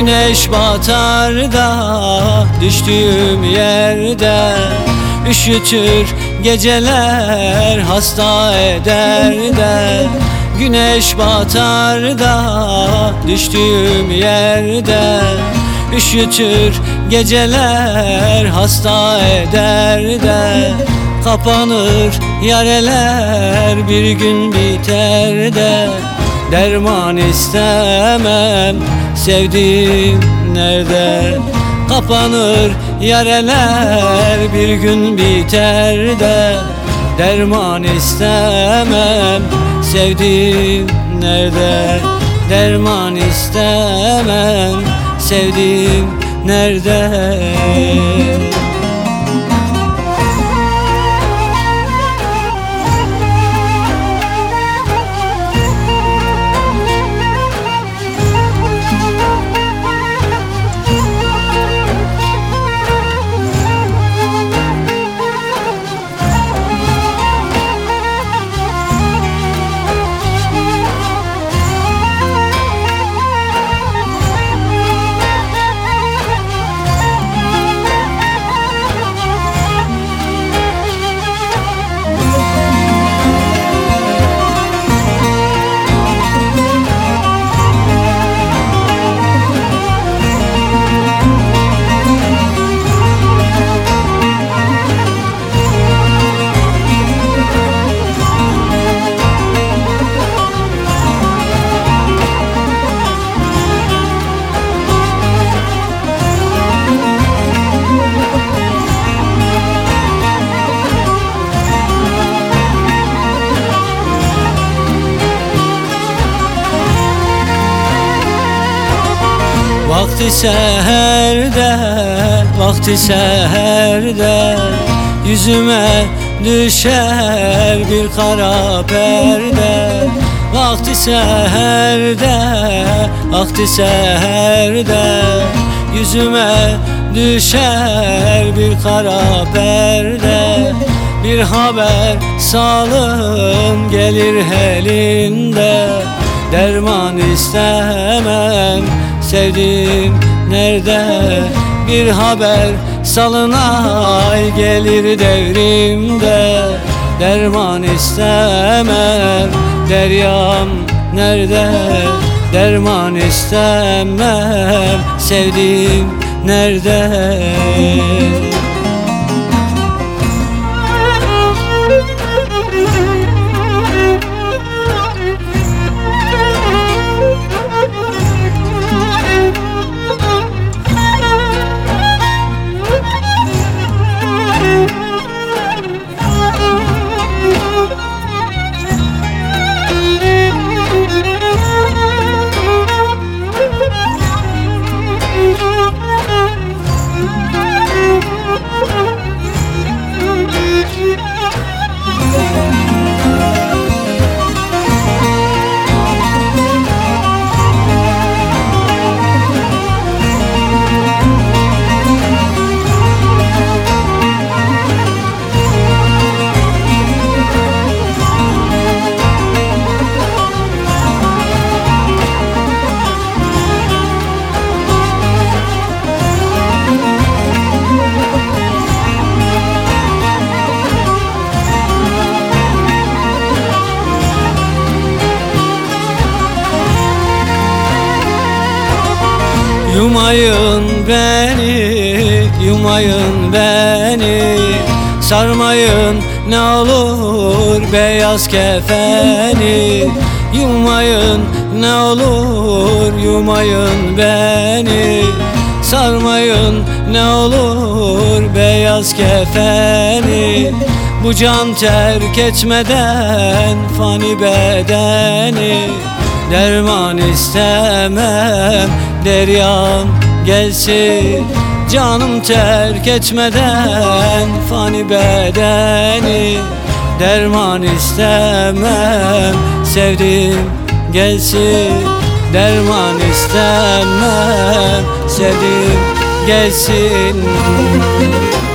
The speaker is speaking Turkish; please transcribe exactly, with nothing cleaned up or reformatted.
Güneş batar da düştüğüm yerde, üşütür geceler, hasta eder de. Güneş batar da düştüğüm yerde, üşütür geceler, hasta eder de. Kapanır yareler, bir gün biter de. Derman istemem, sevdiğim nerede? Kapanır yareler, bir gün biter de. Derman istemem, sevdiğim nerede? Derman istemem, sevdiğim nerede? Vakti seherde, vakti seherde, yüzüme düşer bir kara perde. Vakti seherde, vakti seherde, yüzüme düşer bir kara perde. Bir haber salın gelir elinde, derman istemem, sevdiğim nerede? Bir haber salınay gelir devrimde, derman istemem, deryam nerede? Derman istemem, sevdiğim nerede? Yumayın beni, yumayın beni, sarmayın ne olur beyaz kefeni. Yumayın ne olur, yumayın beni, sarmayın ne olur beyaz kefeni. Bu can terk etmeden fani bedeni, derman istemem, deryam gelsin. Canım terk etmeden fani bedeni, derman istemem, sevdiğim gelsin. Derman istemem, sevdiğim gelsin.